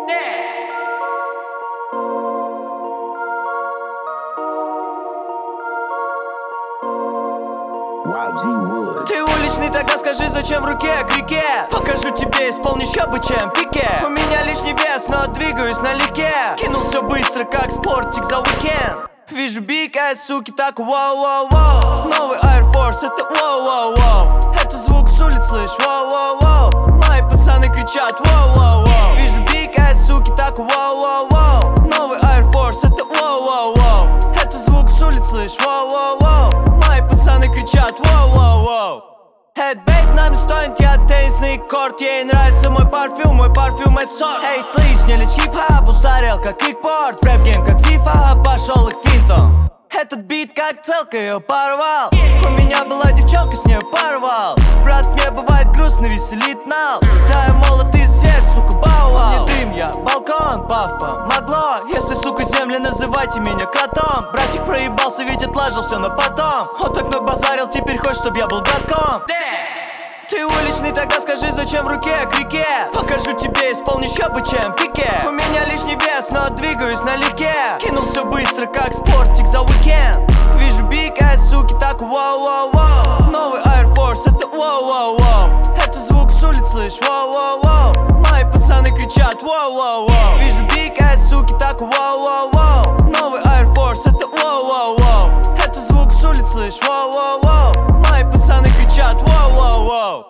Ты уличный, тогда скажи, зачем в руке крикет? Покажу тебе, исполню еще бы, чем пике. У меня лишний вес, но двигаюсь налегке. Скинул все быстро, как спортик за уикенд. Вижу биг айс, суки, так воу-воу-воу. Новый Air Force, это воу-воу-воу. Это звук с улицы, слышь, воу-воу-воу. Мои пацаны кричат воу-воу-воу. Вижу биг айс, суки, так воу-воу-воу. Новый Air Force, это воу-воу-воу. Это звук с улицы, слышь, воу-воу-воу. Мои пацаны кричат воу-воу-воу. Headbait нами стонет, я теннисный корт. Ей нравится мой парфюм это сорт. Эй, слышь, не лечь хип-хап, устарел как кикборд. Рэп-гейм как FIFA, пошел их финтом. Этот бит как целка, ее порвал. У меня была девчонка, с нее порвал. Брат, мне бывает грустно, веселит нал. Да, я молод и свеж, сука, бау-вау. Не дым я, балкон, баф помогло. Если, сука, земля, называйте меня котом. Братик проебался, ведь отложил все на потом. Он так много базарил, теперь хочет, чтоб я был братком. Ты уличный, тогда скажи, зачем в руке крикет? Покажу тебе, исполню еще бы, чем пике. У меня лишний вес, но двигаюсь налегке. Скинул все быстро, как спортик за уикенд. Вижу биг айс, суки, так воу-воу-воу. Новый Air Force, это воу-воу-воу. Это звук с улицы, слышь, воу-воу-воу. Мои пацаны кричат воу-воу-воу. Вижу биг айс, суки, так воу-воу-воу. Новый Air Force, это воу-воу-воу. Это звук с улицы, слышь, воу-воу-воу. Мои пацаны кричат воу-воу-воу.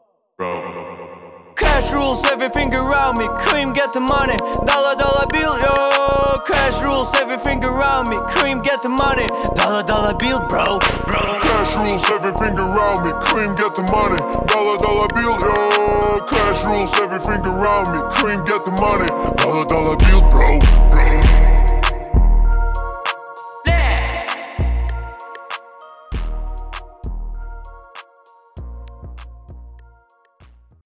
Cash rules, everything around me. Cream, get the money. Dollar bill, yo. Cash rules, everything around me. Cream, get the money. Dollar bill, bro. Cash rules, everything around me. Cream, get the money. Dollar bill, yo. Cash rules, everything around me. Cream, get the money. Dollar bill, bro.